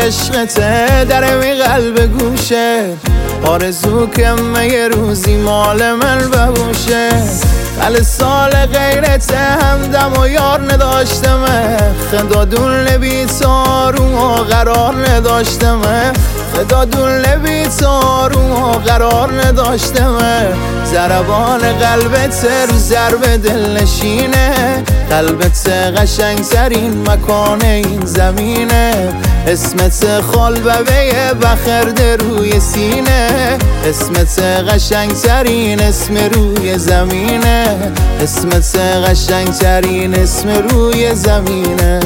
عشقته در می قلب گوشه، آرزو که یه روزی مال من ببوشه. خل سال غیرته همدم و یار نداشتمه، خدادون لبی تارون و قرار نداشتمه، خدادون لبی تارون و قرار نداشتمه. ضربان قلبت رو ضرب دل نشینه، قلبت قشنگ ترین مکان این زمینه. اسمت خالبوه بخرده روی سینه، اسمت قشنگ ترین اسم روی زمینه، اسمت قشنگ ترین اسم روی زمینه.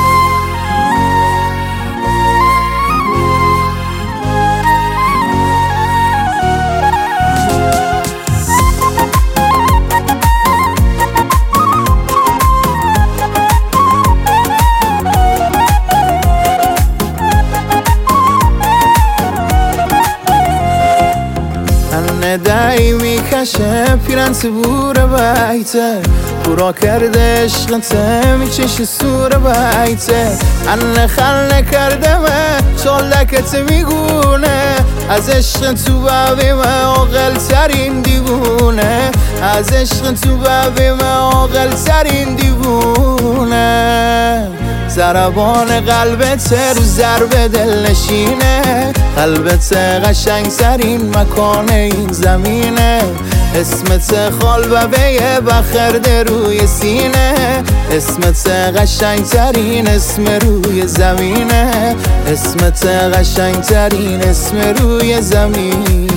ندایی میکشه پیرنت بوره بیته، پورا کرده عشقته میچشی سوره بیته. انه خل نکردمه چالکت میگونه، از عشق تو ببیم عاقل ترین دیوونه، از عشق تو ببیم عاقل ترین دیوونه. ضربان قلبت رو ضرب دل نشینه، قلبت قشنگ ترین مکان این زمینه. اسمت خالبوه بخرده روی سینه، اسمت قشنگ ترین اسم روی زمینه، اسمت قشنگ ترین اسم روی زمین.